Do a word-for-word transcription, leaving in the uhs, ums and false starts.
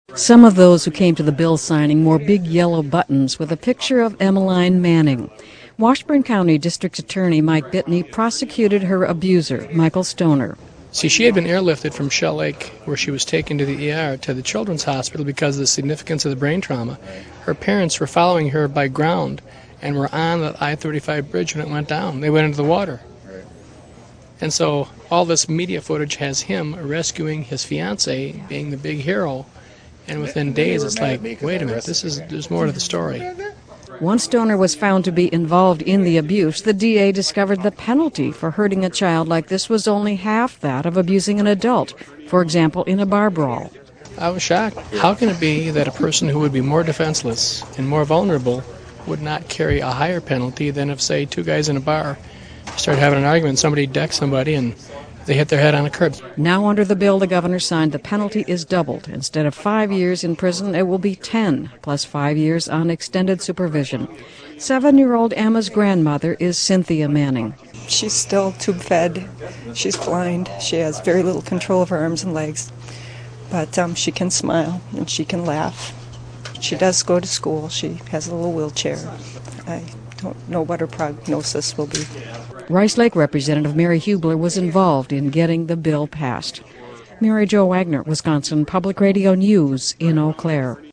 Some of those who came to the bill signing wore big yellow buttons with a picture of Emmeline Manning. Washburn County District Attorney Mike Bitney prosecuted her abuser, Michael Stoner. See, she had been airlifted from Shell Lake, where she was taken to the E R, to the Children's Hospital because of the significance of the brain trauma. Her parents were following her by ground and were on the I thirty-five bridge when it went down. They went into the water. And so all this media footage has him rescuing his fiancée, being the big hero. And within days, it's like, wait a minute, this is there's more to the story. Once Stoner was found to be involved in the abuse, the D A discovered the penalty for hurting a child like this was only half that of abusing an adult, for example, in a bar brawl. I was shocked. How can it be that a person who would be more defenseless and more vulnerable would not carry a higher penalty than if, say, two guys in a bar start having an argument, somebody decks somebody, and they hit their head on a curb? Now, under the bill the governor signed, the penalty is doubled. Instead of five years in prison, it will be ten, plus five years on extended supervision. Seven-year-old Emma's grandmother is Cynthia Manning. She's still tube-fed. She's blind. She has very little control of her arms and legs. But um, she can smile and she can laugh. She does go to school. She has a little wheelchair. I don't know what her prognosis will be. Rice Lake Representative Mary Hubler was involved in getting the bill passed. Mary Jo Wagner, Wisconsin Public Radio News in Eau Claire.